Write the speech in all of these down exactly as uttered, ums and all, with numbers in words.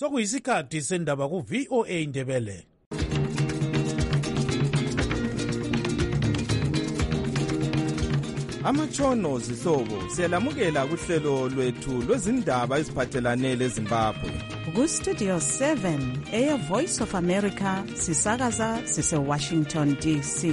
Sokuyisikhathi sendaba ku V O A Indebele. Amatshono zihlobo siyalamukela kuhlelo lwethu lwezindaba eziphathelane leZimbabwe. Ku Studio seven eya Voice of America sisakaza sise Washington D C.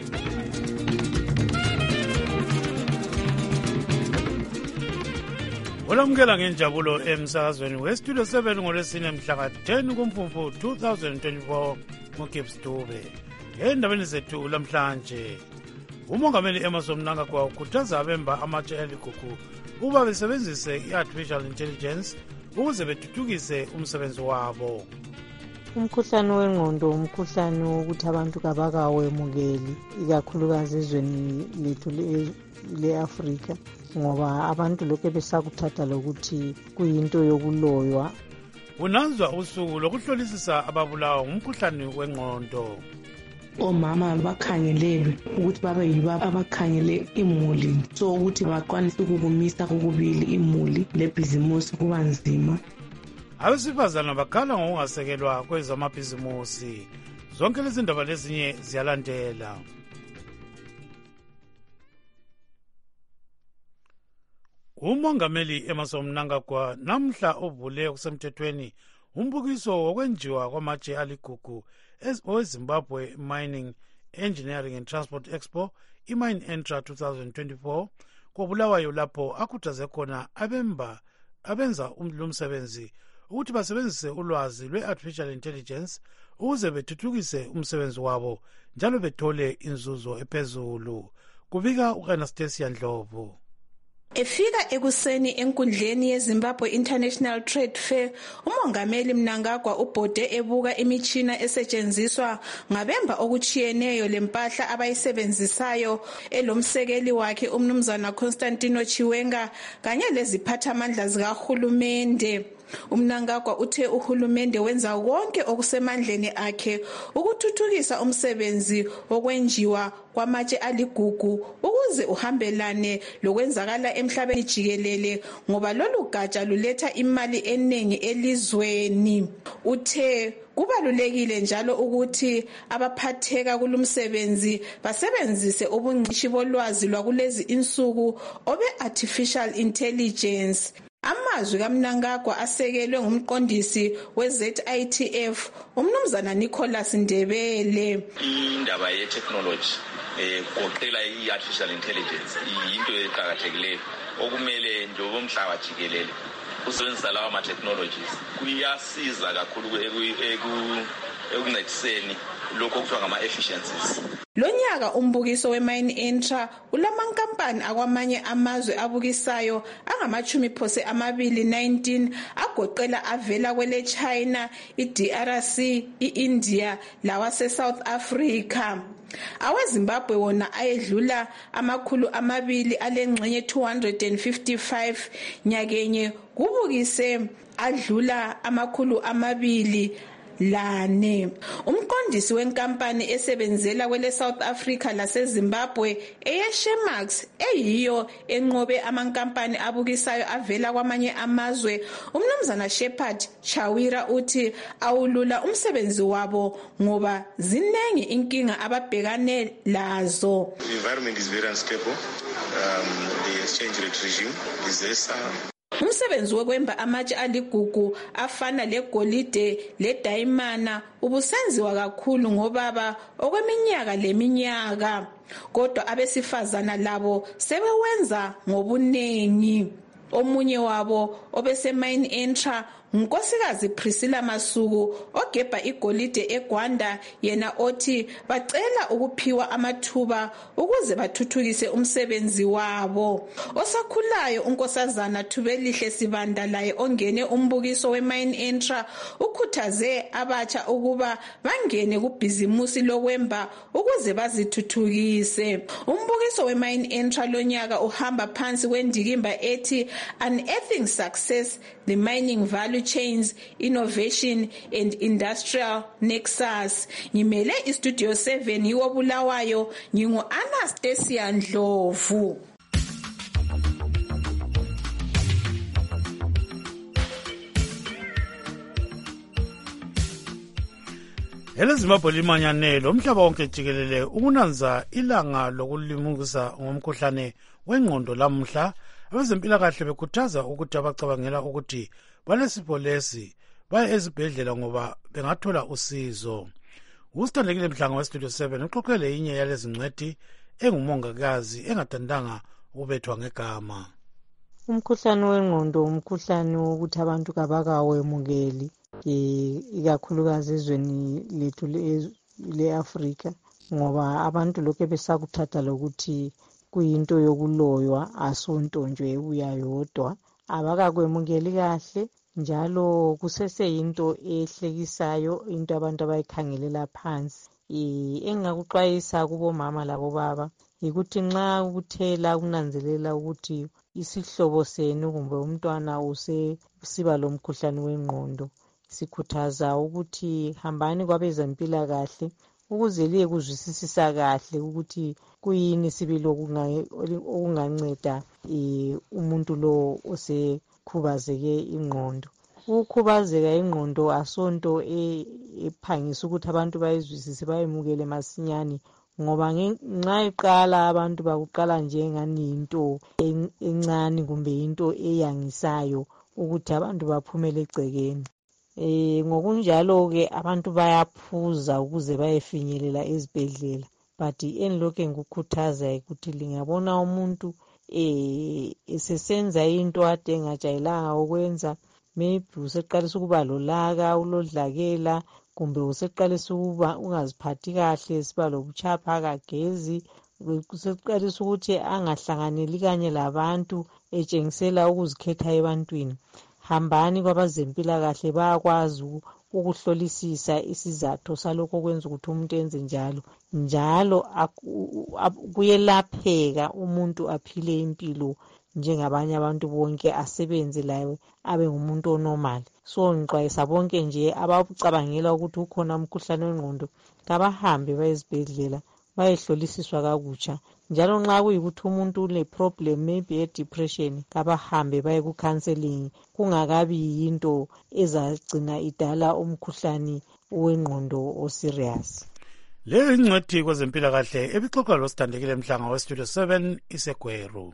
Olamukela ngenjabulo emsakazweni we Studio seven ngolwesine mhla ten kuMfumfu two thousand twenty-four ngoGibbs Dube. Endabeni zethu lamhlanje, uMongameli Emmerson Mnangagwa ukhuthaza abemba amatshe eligugu ukuba besebenzise i-artificial intelligence ukuze bethuthukise umsebenzi wabo. Umkhuhlane wengqondo umkhuhlane wokuthi abantu kabakawemukeli ikakhulukazi ezweni lethu le-Afrika, ngoba abantu lokho besakuthatha lokuthi kuyinto yokuloywa. Kunanzwa usuku lokuhlolisisa ababulawa ngumkhuhlane wengqondo. Omama bakhangelelwe ukuthi babe yibo abakhangele imuli, so ukuthi bakwanise ukukumisa kokubili imuli lebhizimusi kuba nzima. Abesifazana bakhala ngokungasekelwa kwezamabhizimusi. Zonke lezi ndaba lezinye ziyalandela. UMongameli Emmerson Mnangagwa namhla uvule kusemthethweni umbukiso wokwenjiwa kwamatshe aligugu eZimbabwe Mining, Engineering and Transport Expo, iMine Entra twenty twenty-four, koBulawayo lapho akhuthaze khona abemba abenza umsebenzi ukuthi basebenzise ulwazi lwe-artificial intelligence ukuze bethuthukise umsebenzi wabo njalo bethole inzuzo ephezulu. Kubika u-Anastasia Ndlovu. Efika ekuseni enkundleni yeZimbabwe International Trade Fair, uMongameli Mnangagwa ubhode ebuka imitshina esetshenziswa ngabemba okuchiyeneyo lempahla abayisebenzisayo elomsekeli wakhe umnumzana Constantino Chiwenga kanye leziphathamandla zikahulumende. UMnangagwa uthe uhulumende wenza konke okusemandleni akhe ukuthuthukisa umsebenzi okwenjiwa kwamatshe aligugu ukuze uhambelane lokwenzakala emhlabeni jikelele, ngoba lolu gatsha luletha imali eningi elizweni. Uthe kubalulekile njalo ukuthi abaphatheka kulumsebenzi basebenzise ubungcitshi bolwazi lwakulezi insuku obe-artificial intelligence. Amazwi kaMnangagwa asekelwe ngumqondisi we-Z I T F umnumzana Nicholas Ndebele. Indaba ye-technology egoqela i-artificial intelligence yinto eqakathekileyo okumele njengoba umhlaba jikelele usebenzisa lawa ma-technologies kuyasiza kakhulu ekuncediseni lokho okuthiwa ngama-efficiencies. Lonyaka umbukiso we-Mine Entra ulamankampani akwamanye amazwe abukisayo angamachumi phose amabili nineteen agoqela avela kwele China, i-D R C, i-India lawase South Africa. AweZimbabwe wona ayedlula amakhulu amabili alengxenye two hundred fifty-five nyakenye kubukise adlula amakhulu amabili lane. Umqondisi wenkampani esebenzela kwele South Africa laseZimbabwe eyeShemax eyiyo enqobe amankampani abukisayo avela kwamanye amazwe, umnumzana Shepard Chawira uthi awulula umsebenzi wabo ngoba zinengi inkinga ababhekane lazo. The environment is very unstable. Um, the exchange rate regime is there. Umsebenzi wokwemba amatshe aligugu afana legolide ledayimana ubusenziwa kakhulu ngobaba okweminyaka leminyaka, kodwa abesifazana labo sebewenza ngobunengi. Omunye wabo obeseMine Entra uNkosikazi Priscilla Masuku ogebha igolide eGwanda, yena othi bacela ukuphiwa amathuba ukuze bathuthukise umsebenzi wabo. Osakhulayo uNkosazana Thubelihle Sibanda laye ongene umbukiso weMine Entra ukhuthaze abatsha ukuba bangene kubhizimusi lokwemba ukuze bazithuthukise. Umbukiso weMine Entra lonyaka uhamba phansi kwendikimba ethi Unearthing Success, the Mining Value Chains, Innovation and Industrial Nexus. Ngimele iStudio seven yiwo Bulawayo, ngingu Anastasia Ndlovu. EleZimbabwe limanyanelo umhlaba wonke jikelele ukunanza ilanga lokulimukisa ngomkhuhlane wengqondo lamhla. Abezempilakahle bekhuthaza ukuthi abacabangela ukuthi balesifo lesi baye ezibhedlela ngoba bengathola usizo. Usithandekile Mhlanga weStudio seven uxoxele inye yalezi ngcwethi engumongikazi engathandanga ukubethwa ngegama. Umkhuhlane wengqondo umkhuhlane wokuthi abantu kabakawemukeli ikakhulukazi ezweni lethu le-Afrika ngoba abantu lokho besakuthatha lokuthi kuyinto yokuloywa asonto nje ebuya yodwa, abakakwemukeli kahle njalo kuseseyinto ehlekisayo, into abantu abayikhangelela phansi. Engakuxwayisa kubomama labobaba yikuthi nxa ukuthela kunanzelela ukuthi isihlobo senu kumbe umntwana usesiba lomkhuhlane wengqondo, sikhuthaza ukuthi hambani kwabezempilakahle ukuze liye kuzwisisisa kahle ukuthi kuyini sibili okunganceda umuntu lo osekhubazeke ingqondo. Ukukhubazeka ingqondo asonto ephangisa ukuthi abantu bayizwisise bayemukele masinyane, ngoba nxa iqala abantu bakuqala njengani into encane kumbe into eyangisayo ukuthi abantu baphumele egcekeni. Eh ngokunjalo ke abantu bayaphuza ukuze bayefinyelela ezibhedlela, but enilokho ngikukhuthaza ukuthi lingabona umuntu eh esesenza into ade engajayelanga ukwenza, maybe useqalisa ukuba lolaka ulodlakela kumbe useqalisa ukuba ungaziphathi kahle, siba lobuchapha kagezi, useqalisa ukuthi angahlanganeli kanye labantu etshengisela ukuzikhetha ebantwini, hambani kwabazempilakahle bayakwazi ukuhlolisisa isizathu salokho kwenza ukuthi umuntu enze njalo. Njalo kuyelapheka umuntu aphile impilo njengabanye abantu bonke, asebenze laye abe ngumuntu onormal. So ngixwayisa bonke nje abacabangela ukuthi ukhona umkhuhlane wengqondo kabahambe bayezibhedlela bayehlolisiswa kakutsha. Njalo nxa kuyikuthi umuntu une problem maybe e depression, kabahambe baye ku counseling kungakabi yinto ezagcina idala umkhuhlane wengqondo o serious. Le ingcwethi kwezempilakahle ebixoxa loSithandekile Mhlanga weStudio seven iseGweru.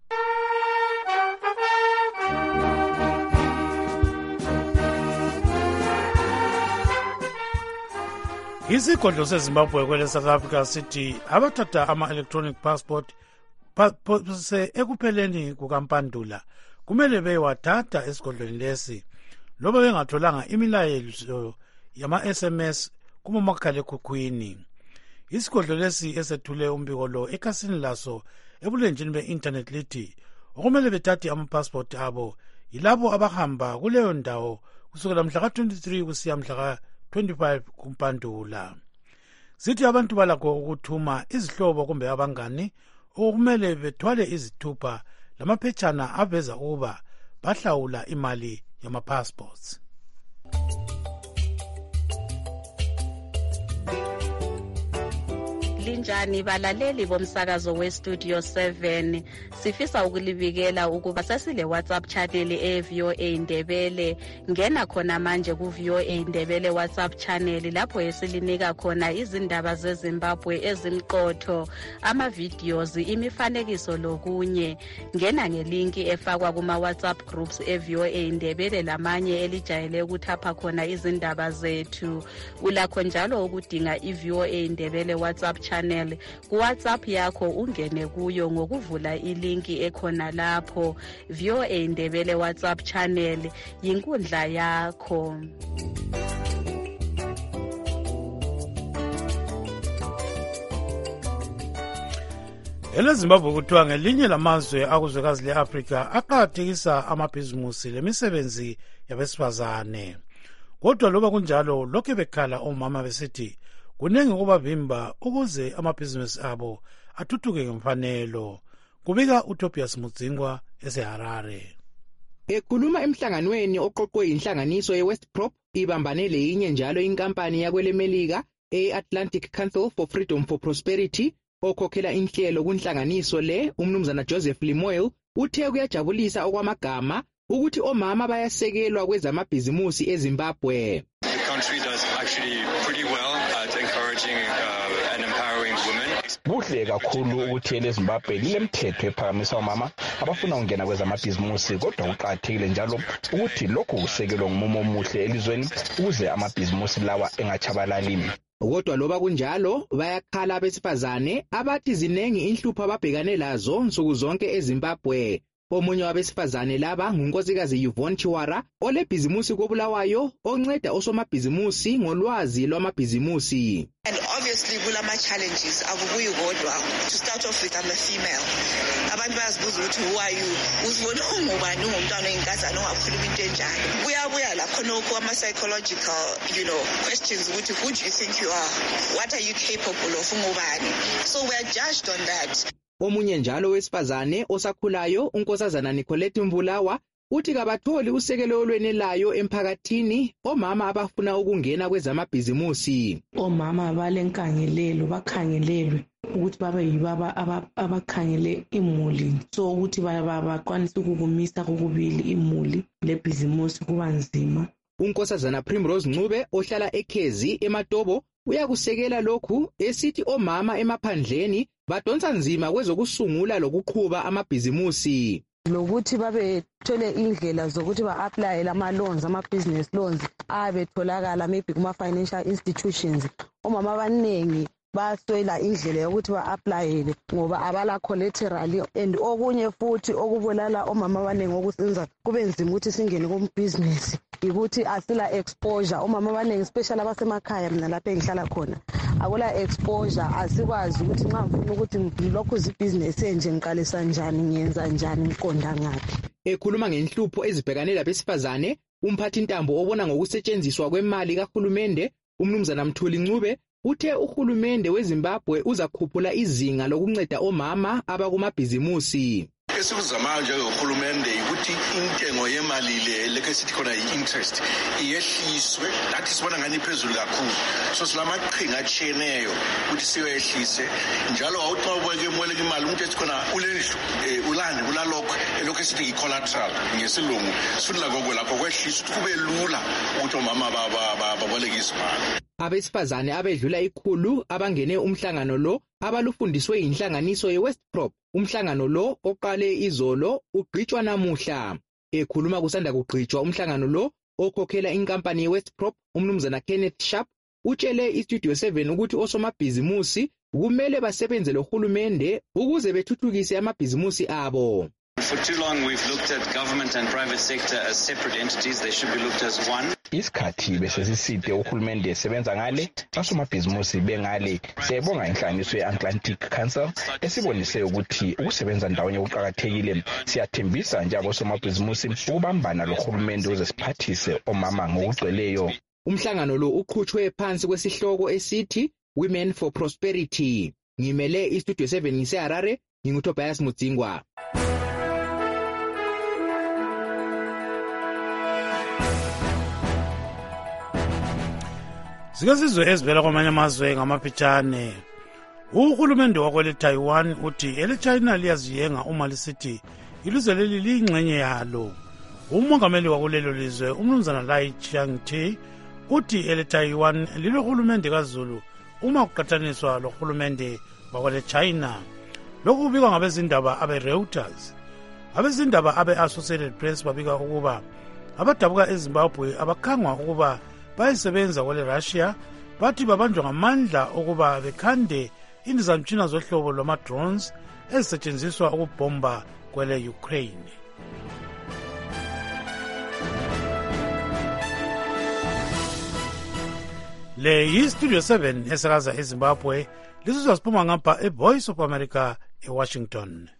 Isigodlo seZimbabwe kwele South Africa sithi abathatha ama-electronic passport se ekupheleni kukaMpandula kumele beyewathatha esigodlweni lesi loba bengatholanga imilayezo yama-S M S kumomakhalekhukhwini. Isigodlo lesi esethule umbiko lo ekhasini laso ebulenjini be-internet lithi okumele bethathe ama-passport abo yilabo abahamba kuleyo ndawo kusukela mhla ka twenty-three kusiya mhla ka twenty-five kuMpandula. Sithi abantu balakho ukuthuma izihlobo kumbe abangani okumele bethwale izithupha lamaphetshana aveza ukuba bahlawula imali yama-passports. Linjani balaleli bomsakazo weStudio seven, sifisa ukulibikela ukuba sesile WhatsApp channel e-V O A Ndebele. Ngena khona manje ku-V O A Ndebele WhatsApp channel lapho esilinika khona izindaba zeZimbabwe ezimqotho, ama-videos, imifanekiso lokunye. Ngena ngelinki efakwa kuma-WhatsApp groups e-V O A Ndebele lamanye elijayele ukuthapha khona izindaba zethu. Ulakho njalo ukudinga i-V O A Ndebele WhatsApp channel ku WhatsApp yakho, ungene kuyo ngokuvula ilinki ekhona lapho. V O A Ndebele WhatsApp channel yinkundla yakho. EleZimbabwe kuthiwa ngelinye lamazwe akuzwekazi le-Afrika aqakathekisa amabhizimusi lemisebenzi yabesifazane. Kodwa loba kunjalo lokhe bekhala omama besithi kunengi ukubavimba ukuze amabhizinisi abo athuthuke ngemfanelo. Kubika uTobias Mudzingwa eseHarare. Ekhuluma emhlanganweni oqoqwe inhlanganiso ye-Westprop ibambane leyinye njalo inkampani yakwelemelika e-Atlantic Council for Freedom for Prosperity okhokhela inhlelo kunhlanganiso le, umnumzana Joseph Limoyle uthe kuyajabulisa okwamagama ukuthi omama bayasekelwa kwezamabhizimusi eZimbabwe. country does actually pretty well at encouraging uh, and empowering women. Kuhle kakhulu ukuthi eleZimbabwe lilemthetho ephakamisa omama abafuna ukungena kwezamabhizimusi, kodwa kuqakathekile njalo ukuthi lokhu kusekelwe ngomumo omuhle elizweni ukuze amabhizimusi lawa engachabalali. Kodwa loba kunjalo bayakhala abesifazane abathi zinengi inhlupho ababhekane lazo nsuku zonke eZimbabwe. Omunye wabesifazane laba ngunkosikazi Yvonne Chiwara olebhizimusi koBulawayo onceda osomabhizimusi ngolwazi lwamabhizimusi. And obviously kulama challenges akubuyi kodwa. To start off with, I'm a female. Abantu bayazibuza ukuthi who are you? Uzibona ungubani ungumntwana oyinkazana ongakhuluma into enjalo. Buyabuya lapho nokho ama psychological, you know, questions ukuthi who do you think you are? What are you capable of ungubani? So we are judged on that. Omunye njalo wesifazane osakhulayo unkosazana Nicolette Mbulawa uthi kabatholi usekelo olwenelayo emphakathini omama abafuna ukungena kwezamabhizimusi. Omama balenkangelelo bakhangelelwe ukuthi babe yibaba abakhangele imuli, so ukuthi bakwanise ukukumisa kokubili imuli lebhizimusi kuba nzima. Unkosazana Primrose Ncube ohlala eKhezi eMatobo uyakusekela lokhu esithi omama emaphandleni badonsa nzima kwezokusungula lokuqhuba amabhizimusi. Lokuthi babe thole indlela zokuthi ba-apply lama loans, ama-business loans abetholakala maybe kuma-financial institutions. Omama abaningi baswela indlela yokuthi ba-applyele ngoba abala collateral, and okunye futhi okubulala omama abaningi okusenza kube nzima ukuthi singene kumbusiness ukuthi asila exposure. Omama abaningi especially abasemakhaya mina lapho engihlala khona akula exposure, asikwazi ukuthi nxa ngifuna ukuthi ngilokhu izibhizinesi enje ngiqalisa njani, ngiyenza njani, ngiqonda ngaphi. Ekhuluma ngenhlupho ezibhekane labesifazane, umphathi ntambo obona ngokusetshenziswa kwemali kahulumende umnumzana Mthuli Ncube uthe uhulumende weZimbabwe uzakhuphula izinga lokunceda omama abakumabhizimusi. Esizama nje uhulumende ukuthi intengo yemali le leke sithi khona i-interest iyehliswe, nathi sibona ngani iphezulu kakhulu, so silamaqhinga atshiyeneyo ukuthi siyehlise njalo awuthobeke imboleka imali umuntu ethi khona ulendlu ulani kulalokho elokho sithi i-collateral ngesilungu sifuna lokho lapho kwehlisa ukuthi kube lula ukuthi omama baboleke izimali. Abesifazane abedlula ikhulu abangene umhlangano lo abalufundiswe inhlanganiso ye-Westprop. Umhlangano lo oqale izolo ugqitshwa namuhla. Ekhuluma kusanda kugqitshwa umhlangano lo okhokhela inkampani ye-Westprop umnumzana Kenneth Sharp utshele iStudio seven ukuthi osomabhizimusi kumele basebenze lohulumende ukuze bethuthukise amabhizimusi abo. For too long we've looked at government and private sector as separate entities. They should be looked as one. Isikhathi besesiside uhulumende esebenza ngale, asomabhizimusi bengale. Siyabonga inhlanganiso ye-Atlantic Council esibonise ukuthi ukusebenza ndawonye kuqakathekile. Siyathembisa nje abosomabhizimusi ukubambana lohulumende ukuze siphathise omama ngokugcweleyo. Umhlangano lo uqhutshwe phansi kwesihloko esithi Women for Prosperity. Ngimele iStudio seven ngiseHarare, nginguTobias Mudzingwa. Sikazizwe ezivela kwamanye amazwe ngamaphetshane. Uhulumende wakwele Taiwan uthi ele China liyaziyenga uma lisithi ilizwe leli liyingxenye yalo. Umongameli wakulelo lizwe umnumzana Lai Ching-te uthi ele Taiwan lilohulumende kaZulu uma kuqhathaniswa lohulumende wakwele China. Lokhu kubikwa ngabezindaba abe-Reuters. Abezindaba abe-Associated Press babika ukuba abadabuka eZimbabwe abakhangwa ukuba bayisebenza kwele Russia bathi babanjwa ngamandla ukuba bekhande indizamtshina zohlobo lwama-drones ezisetshenziswa ukubhomba kwele Ukraine. Le yi-Studio seven esakaza eZimbabwe, lisizwa siphuma ngapha eVoice of America eWashington.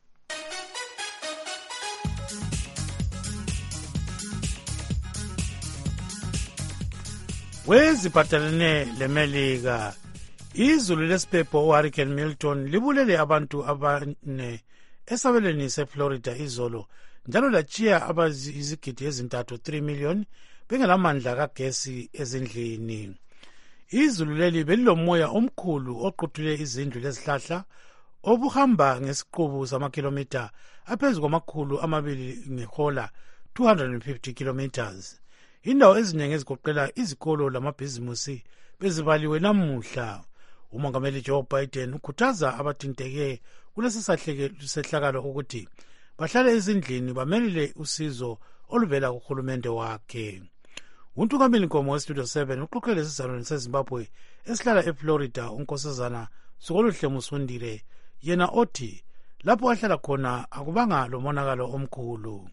Weziphathelene leMelika, izulu lesiphepho uHurricane Milton libulele abantu abane esabelweni seFlorida izolo njalo latshiya abazizigidi ezintathu three million bengelamandla kagesi ezindlini. Izulu leli belilomoya omkhulu oquthule izindlu lezihlahla obuhamba ngesiqubu samakhilomitha aphezu kwamakhulu amabili ngehola two hundred fifty kilometers. indawo eziningi ezigoqela izikolo lamabhizimusi bezibaliwe namuhla. Umongameli Joe Biden ukhuthaza abathinteke kulesi sehlakalo ukuthi bahlale ezindlini bamelele usizo oluvela kuhulumende wakhe. Untungameli Nkomo weStudio seven uxoxele esizalwane seZimbabwe esihlala eFlorida unkosazana Sukoluhle Musundire yena othi lapho ahlala khona akubanga lomonakalo omkhulu.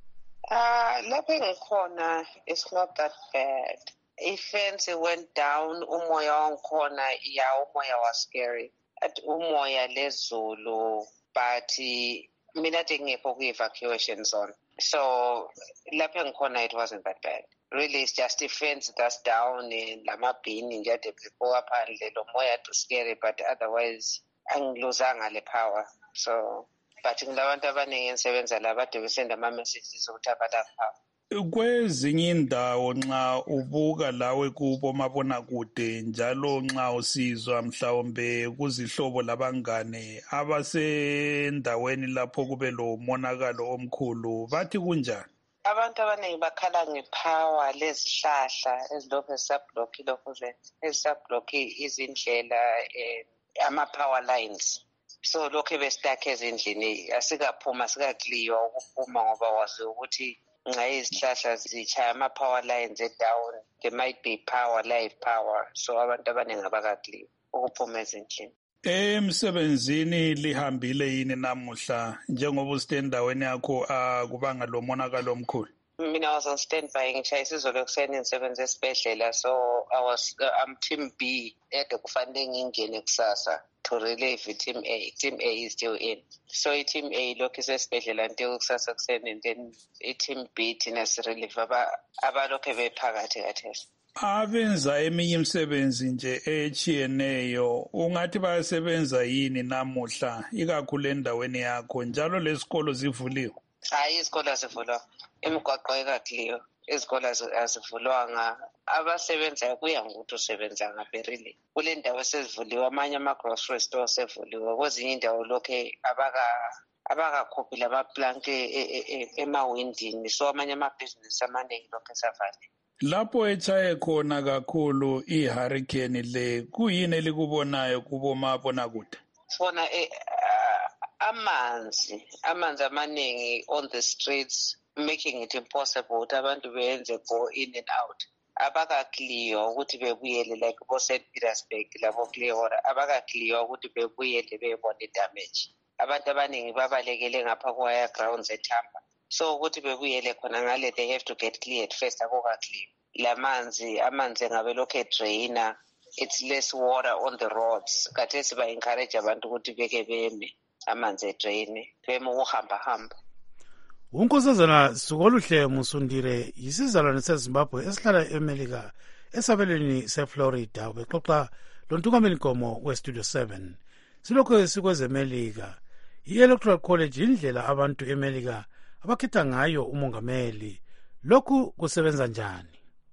Uh, lapho ngikhona it's not that bad. Ifence went down, umoya wangikhona, yeah, umoya was scary. At umoya lezulu, but mina ngekho ku-evacuation zone. So lapho ngikhona it wasn't that bad. Really, it's just a fence that's down in lamabhini nje ade before aphandle lo moya to scary, but otherwise angiluzanga le power. So but ngilabantu abaningi ensebenza la bade besenda ama messages ukuthi abalapha. Kwezinye indawo nxa ubuka lawe kubo mabonakude njalo nxa usizwa mhlawumbe kuzihlobo labangane abasendaweni lapho kube lo monakalo omkhulu bathi kunjani? Abantu abaningi bakhala ngepower lezihlahla ezilokhu zisablock lokhu ezisablock izindlela ama-power lines. So lokhu bestuck ezindlini asikaphuma sikakliwa ukuphuma ngoba wazi ukuthi nxa izihlahla zichaya ama-power lines down there might be power live power, so abantu abaningi abakakliwa ukuphuma ezindlini. Emsebenzini lihambile yini namuhla njengoba usite endaweni yakho akubanga lo monakalo omkhulu? Mina I was on standby ngishaya isizolo ekuseni ngisebenza esibhedlela, so I was uh, I'm team B ede kufanele ngingene kusasa to relieve team A. Team A is still in, so team A lokhu isesibhedlela until kusasa kuseni, and then team B thina sirelieve abalokhu bephakathi kathesi. Abenza eminye imisebenzi nje echiyeneyo ungathi bayasebenza yini namuhla ikakhulu endaweni yakho njalo lesikolo zivuliwe? Hayi, isikolo azivulwa, imigwaqo ekakliyo, izikolo azivulwanga. Abasebenzayo kuya ngokuthi usebenza ngaphi really. Kule ndawo sezivuliwe, amanye ama-grocery store sevuliwe, kwezinye indawo lokhu abaka abakakhuphi lamaplanki emawindini, so amanye amabhizinisi amaningi lokhu esavaliwe. Lapho echaye khona kakhulu i-hurricane le kuyini elikubonayo kubomabonakude? Sibona uh, amanzi amanzi amaningi on the streets, making it impossible ukuthi abantu beyenze go in and out. Abakakliyo ukuthi bebuyele like bo Saint Petersburg labo Clearwater, abakakliyo ukuthi bebuyele bebone damage. Abantu abaningi babalekele ngapha kwa grounds eThamba, so ukuthi bebuyele khona ngale they have to get cleared first akukakliyo. Lamanzi amanzi ngabe lokho drainer, it's less water on the roads. Kade siba encourage abantu ukuthi beke beme amanzi drain beme ukuhamba hamba. Unkosazana Sukoluhle Musundire yisizalwane seZimbabwe esihlala eMelika esabelweni seFlorida bexoxa lontungameli Nkomo weStudio seven. Silokho sikwezemelika i-Electoral College indlela abantu eMelika abakhetha ngayo umongameli. Lokhu kusebenza njani?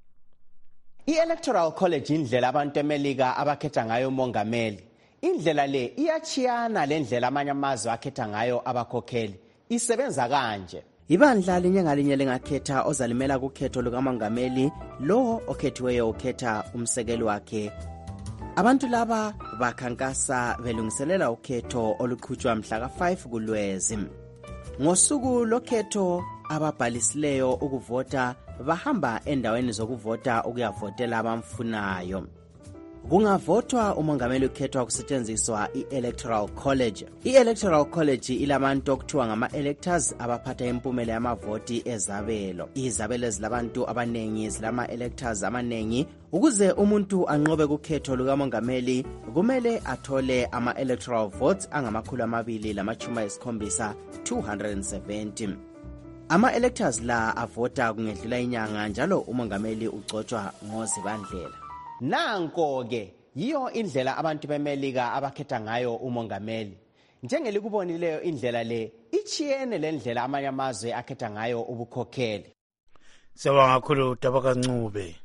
I-Electoral College indlela abantu eMelika abakhetha ngayo umongameli. Indlela le iyachiyana lendlela amanye amazwe akhetha ngayo abakhokheli. Isebenza kanje. Ibandla linye ngalinye lingakhetha ozalimela kukhetho lukamongameli, lo okhethiweyo ukhetha umsekeli wakhe. Abantu laba bakhankasa belungiselela ukhetho oluqhutshwa mhla ka five kuLwezi. Ngosuku lokhetho ababhalisileyo ukuvota bahamba endaweni zokuvota ukuyavotela abamfunayo. Kungavotwa umongameli ukhethwa kusetshenziswa i-Electoral College. I-Electoral College ilabantu okuthiwa ngama-electors abaphatha impumela yamavoti ezabelo. Izabelo ezilabantu abanengi zilama-electors amanengi. Ukuze umuntu anqobe kukhetho lukamongameli kumele athole ama-electoral votes angamakhulu amabili lamachuma esikhombisa two hundred seventy. Ama-electors la avota kungedlula inyanga njalo umongameli ugcotshwa ngozibandlela. Nanko ke yiyo indlela abantu beMelika abakhetha ngayo umongameli. Njengelikubonileyo indlela le ichiyene lendlela amanye amazwe akhetha ngayo ubukhokheli. Siyabonga kakhulu Tabaka Ncube.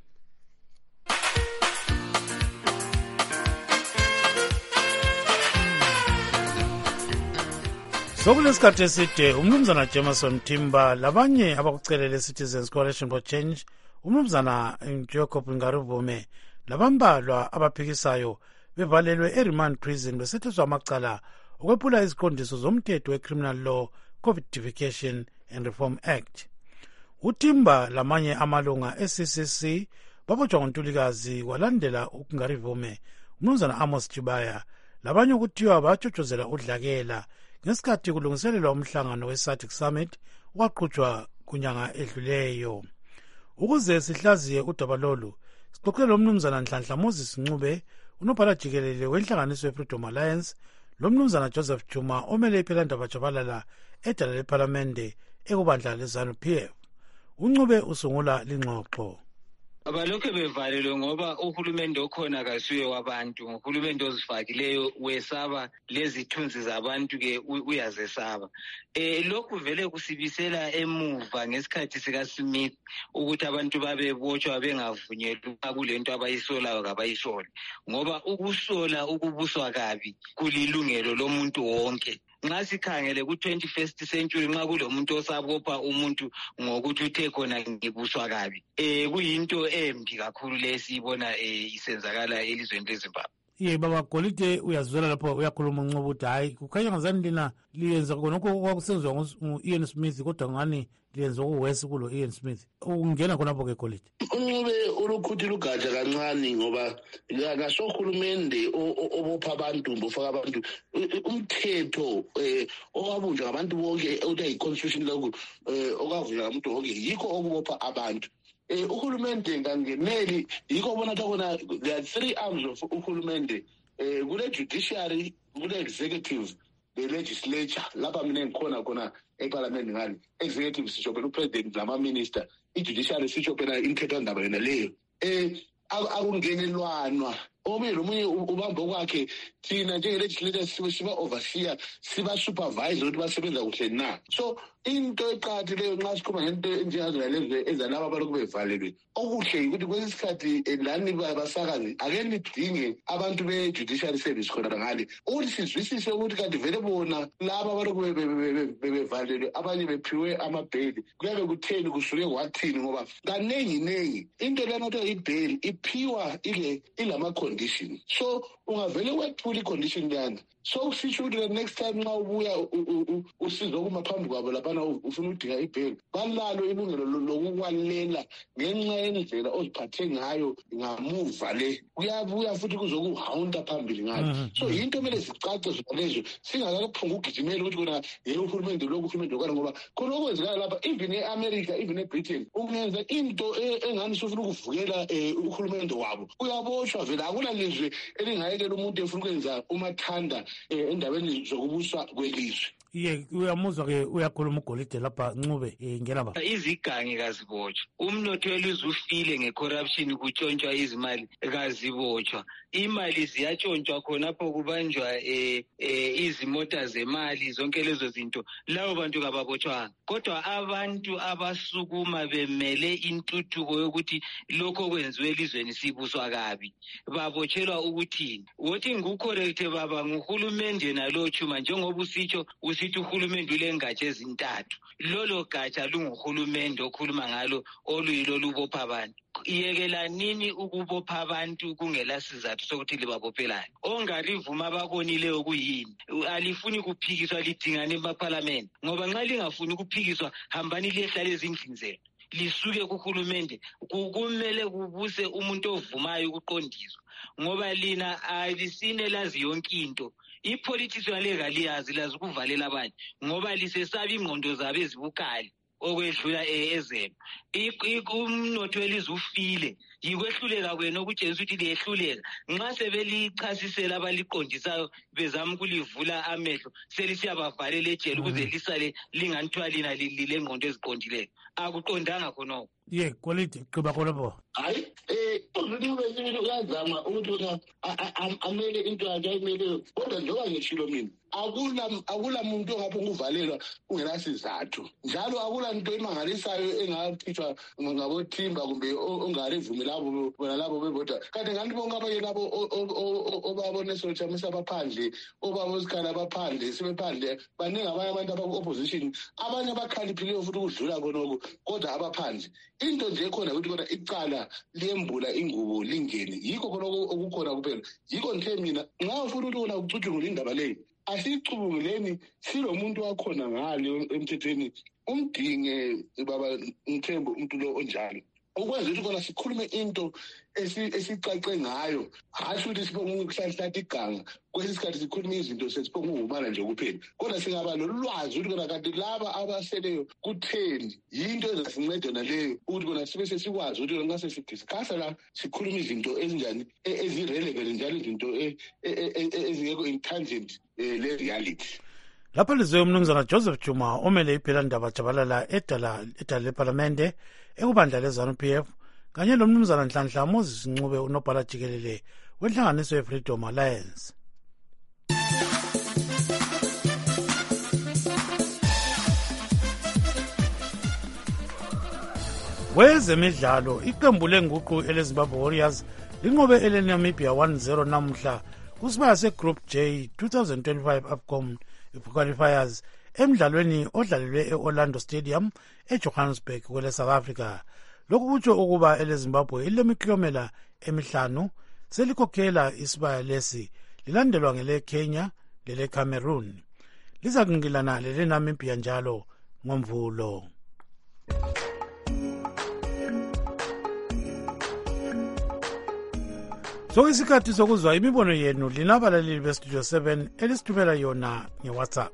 Sokulesikhathi eside umnumzana Jameson Timba labanye abakucelele Citizens Coalition for Change umnumzana Jacob Ngarivume labambalwa abaphikisayo bevalelwe eRemand Prison besetheswa amacala okwephula iziqondiso zomthetho weCriminal Law Codification and Reform Act. Utimba lamanye amalunga e-C C C babotshwa ngoNtulikazi kwalandela uNgarivume, umnumzana Amos Chibaya labanye ukuthiwa batshotshozela udlakela ngesikhathi kulungiselelwa umhlangano we-SADC Summit waqhutshwa kunyanga edluleyo. Ukuze sihlaziye udaba lolu, sixoxele umnumzana Nhlanhla Moses Ncube, unobhala jikelele wenhlanganiso ye-Freedom Alliance, lo mnumzana Joseph Juma omele iPhelandaba Jabalala edala lePhalamende ekubandla le-ZANU-P F. Uncube usungula lingxoxo. Abalokho bevalelwe ngoba uhulumende okhona kasuye wabantu, uhulumende ozifakileyo wesaba lezithunzi zabantu ke uyazesaba. Eh lokhu vele kusibisela emuva ngesikhathi sika Smith ukuthi abantu babebotshwa bengavunyelwa kulento abayisolayo kabayisola, ngoba ukusola ukubuswa kabi kulilungelo lomuntu wonke. Nxa sikhangele ku twenty-first century nxa kulomuntu osabopha umuntu ngokuthi uthe khona ngibuswa kabi, eh kuyinto embi kakhulu lesibona eh isenzakala elizweni leZimbabwe. Ye baba Golide uyazwela lapho uyakhuluma Ncube ukuthi hayi kukhanya ngazani lina liyenza konke okwakusenzwa ngu-Ian Smith kodwa ngani liyenza okuwesi kulo Ian Smith. Ungena khonapho ke Golide. Uncube ulukhuthi lugatsha kancane ngoba ngasohulumende obopha abantu bofaka abantu umthetho eh owabunjwa ngabantu bonke uthi i-constitution lokho okavula umuntu wonke yikho okubopha abantu. Eh uhulumende ngangeneli yikho bona khona there are three arms of uhulumende, eh kule judiciary, kule executive, the legislature lapha mina ngikhona khona eParliament ngani. Executive sisho phela upresident lama minister, i-judiciary sisho phela imithetho ndaba yona leyo. Eh akungenelwanwa omunye nomunye ubamba kwakhe, thina njenge-legislator siba overseer, siba supervisor ukuthi basebenza kuhle na. So into eqakathekileyo nxa sikhuluma ngento enjengazonalezo ezalaba abalokhu bevalelwe, okuhle ukuthi kwesinye isikhathi lani basakazi ake nidinge abantu be-judicial service khona ngale ukuthi sizwisise ukuthi kanti vele bona laba abalokhu bevalelwe abanye bephiwe amabheli kuyabe kutheni kusuke kwathini, ngoba kaningi nengi into lena kuthiwa ibheli iphiwa ile ilama-condition. So ungavele wephula i-condition lana, so kusisho ukuthi the next time nxa ubuya usizo kuma phambi kwabo laphana ufuna udinga ibheli, balalo ilungelo lokukwalela ngenxa yendlela oziphathe ngayo ngamuva le kuyabuya futhi kuzokuhawunta phambili ngayo. So yinto kumele sicace zolezo singakaphunga ukugijimela ukuthi kona yena uhulumende lokhu uhulumende lokwana, ngoba khona okwenzekala lapha even e-America even e-Britain ungenza into engani sufuna ukuvukela uhulumende wabo uyaboshwa vele. Akula lizwe elingayekela umuntu efuna ukwenza umathanda endabeni zokubuswa kwelizwe. Ye uyamuzwa ke uyakhuluma uGolide lapha Ncube ngena ba izigangi kazibotshwa, umnotho welizwe ufile ngecorruption, kutshontshwa izimali kazibotshwa, imali ziyatshontshwa khonapho kubanjwa eh izimota zemali, zonke lezo zinto labo bantu kababotshwanga. Kodwa abantu abasukuma bemele intuthuko yokuthi lokho kwenziwe elizweni sibuswa kabi babotshelwa ukuthini. Wothi ngucorrect baba nguhulumende nalo chuma, njengoba usitsho usithi uhulumende ulengatsha ezintathu, lolo gatsha lunguhulumende okhuluma ngalo oluyilo lubopha abantu. Iyekela nini ukubopha abantu kungela sizathu sokuthi libabophelane? Ongarivuma abakonileyo kuyini? Alifuni kuphikiswa lidingane eMaparliament, ngoba nxa lingafuni ukuphikiswa hambani liyehlala ezindlini zenu lisuke kuhulumende. Kumele kubuse umuntu ovumayo ukuqondiswa, ngoba lina alisine lazi yonke into. Ipolitics yale kaliyazi, lazi ukuvalela abanye ngoba lisesaba ingqondo zabo ezibukali okwedlula ezemo. Umnotho welizwe ufile, yikwehluleka kwenu okutshengisa ukuthi liyehluleka. Nxa sebelichasisela abaliqondisayo bezama ukulivula amehlo selisiyabavalela ejele ukuze lisale linganithwa lina lile ngqondo eziqondileyo. Akuqondanga khonoko. Ye Golide qiba khonapho. Hayi eh uzulube sibili uyazama ukuthi amele into yakhe ayimeleyo, kodwa njengoba ngishilo mina akula akula muntu ongaphonga uvalelwa kungenasizathu njalo akula nto emangalisayo engakhitshwa ngabothimba kumbe ongalivumi labo bona labo bebodwa kanti ngathi bonke abanye labo obabone sotsha mesabaphandle obabosikhala abaphandle sebephandle baningi abanye abantu aba-opposition abanye abakhaliphileyo futhi ukudlula khonoko kodwa abaphandle into nje ekhona ukuthi kodwa icala liyembula ingubo lingene yikho khonoko okukhona kuphela yikho ngithe mina nxa ufuna ukuthi kona kucutshungula indaba leyo asicubunguleni silo muntu wakhona ngale emthethweni umdinge baba Mthembu umuntu lo onjalo ukwenza ukuthi kona sikhulume into esicace ngayo hasho ukuthi sibonga ukuhlahlahla iganga kwesisikhathi sikhuluma izinto sesibonga ukubala nje kuphela kodwa singaba lolwazi ukuthi kona kanti laba abaseleyo kutheni yinto ezasinceda naleyo ukuthi kona sibe sesikwazi ukuthi kona sesidiscussa la sikhuluma izinto ezinjani ezirelevant njalo izinto ezingekho intangent le reality. Lapho lizwe umnumzana Joseph Juma omele iphela ndaba jabalala edala edala leParlamente ekubandla leZANU P F kanye lomnumzana Nhlanhla Moses Ncube unobhala jikelele wenhlanganiso yeFreedom Alliance. Wezemidlalo iqembu lenguqu eleZimbabwe Warriors linqobe eleNamibia one zero namhla kusibaya segroup J twenty twenty-five AFCON qualifiers emidlalweni odlalelwe eOrlando Stadium eJohannesburg kwele South Africa. Lokhu kutsho ukuba eleZimbabwe ilemikilomela emihlanu selikhokhela isibaya lesi lilandelwa ngele Kenya lele Cameroon. Lizakungilana lele Namibia njalo ngomvulo. So isikhathi sokuzwa imibono yenu linabalaleli beStudio seven elisithumela yona ngeWhatsApp.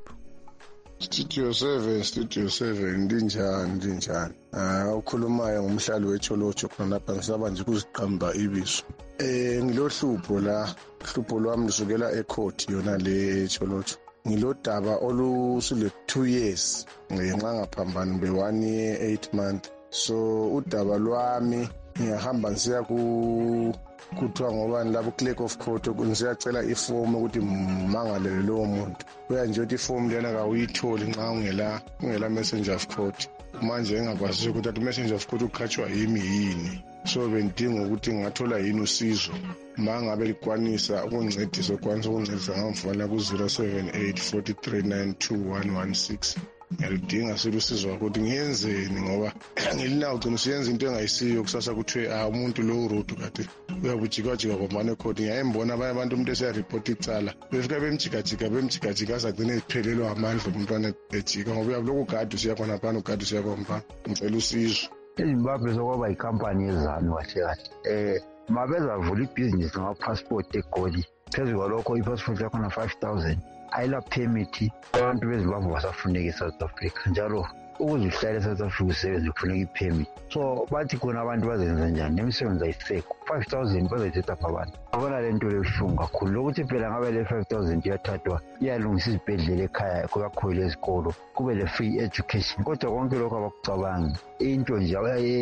Studio seven Studio seven ndinjani ndinjani ah ukhulumayo ngomhlali wecholocho khona lapha ngisaba nje kuziqamba ibizo eh ngilohlupho la hlupho lwami lusukela ecourt yona le cholocho ngilodaba olusule two years ngenxa ngaphambana be one year eight months so udaba lwami ngiyahamba ngisiya ku kuthiwa ngoba labo clerk of court unisiyacela iform ukuthi mangalele lowo muntu kuya nje ukuthi iform lena kawuyitholi nxa ungela ungela messenger of court manje engakwazi ukuthi at messenger of court ukhatshwa yimi yini so bendinga ukuthi ngathola yini usizo mangabe likwanisa ukuncedisa ukwanisa ukuncedisa ngamfana ku zero seven eight four three nine two one one six ngiyalidinga silusizo ukuthi ngiyenzeni ngoba ngilinawo ugcina usiyenza into engayisiyo kusasa kuthiwe ah umuntu lo urude kade uyabujikajika kwamane court ngiyayembona abanye abantu umuntu esiyareport icala befika bemjikajika bemjikajika asagcina eziphelelwa amandla umntwana ejika ngoba uyabuloko gadi usiyakhona phana ugadi usiyakhona ngicela usizo. eZimbabwe sokwaba ikampani yeZANU kahle kahle eh mabezavula ibhizinisi ngama-passport egoli phezu kwalokho i-passport yakhona five thousand ayila permit abantu beZimbabwe basafuneka eSouth Africa njalo ukuze uhlale eSouth Africa usebenze kufuneka ipermit so bathi khona abantu bazenza njani nemisebenzi ayisekho five thousand bazayithetha pha abantu abona le nto lebuhlungu kakhulu lokuthi phela ngabe le five thousand iyathathwa iyalungisa izibhedlela ekhaya kuyakhoyela ezikolo kube le free education kodwa konke lokho abakucabangi into nje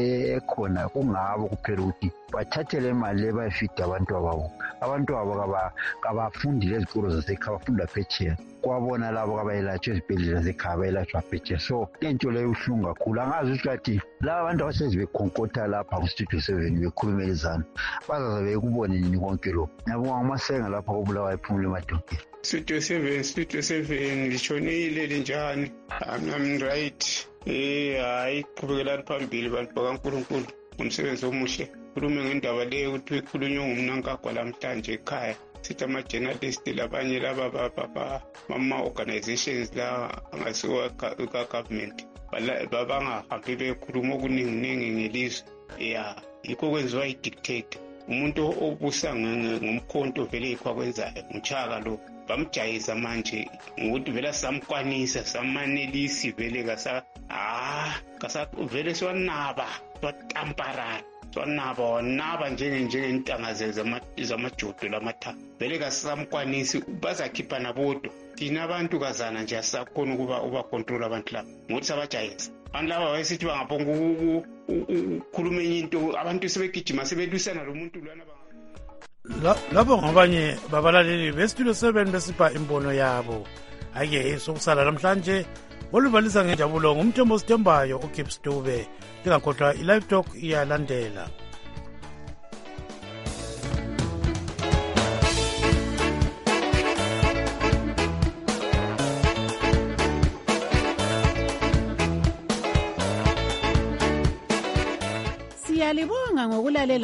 ekhona kungabo kuphela ukuthi bathathele imali le bayifida abantu ababo abantu abo kabafundile ezikolo zasekhaya bafunda phetsheya kwabona labo kabayelatshwa ezibhedlela zekhaya bayelatshwa phetsheya so lento leyo uhlungu kakhulu angazi ukuthi kathi laba abantu abahlezi bekhonkotha lapha kuStudio seven bekhulumela iZANU bazaza bekubone nini konke lo nabo ngamasenga lapha kobulawa iphumule emadongeni. Studio seven Studio seven lishonile linjani I'm right eh hayi qhubekela phambili bantu bakaNkulunkulu umsebenzi omuhle khulume ngendaba leyo ukuthi ikhulunywa ngumnankagwa lamhlanje ekhaya sithi ama-journalist labanye laba baba ama-organizations la angasiwo ka-government babangahambi bekhuluma okuningi-ningi ngelizwe ya yikho kwenziwa i-dictator umuntu obusa ngomkhonto vele yikho akwenzayo ngutshaka lo bamjayisa manje ngokuthi vele samkwanisa samanelisi vele kasa ah kasa vele swanaba swatamparana swanaba wanaba njengentanga zamajodo lamatha vele kasamkwanisi bazakhipha nabodo thina abantu kazana nje asakhona ukuba uba control abantu laba ngokuthi sabajayisa abantu laba wayesithi bangaphonga ukukhuluma enye into abantu sebegijima sebelwisana lo muntu lwana lapho ngabanye babalaleli beStudio seven besipha imbono yabo ake sokusala namhlanje oluvalisa ngenjabulo ngumthembo sithembayo uGibbs Dube. Lingakhohlwa i-live talk iyalandela. Siyalibonga ngokulalela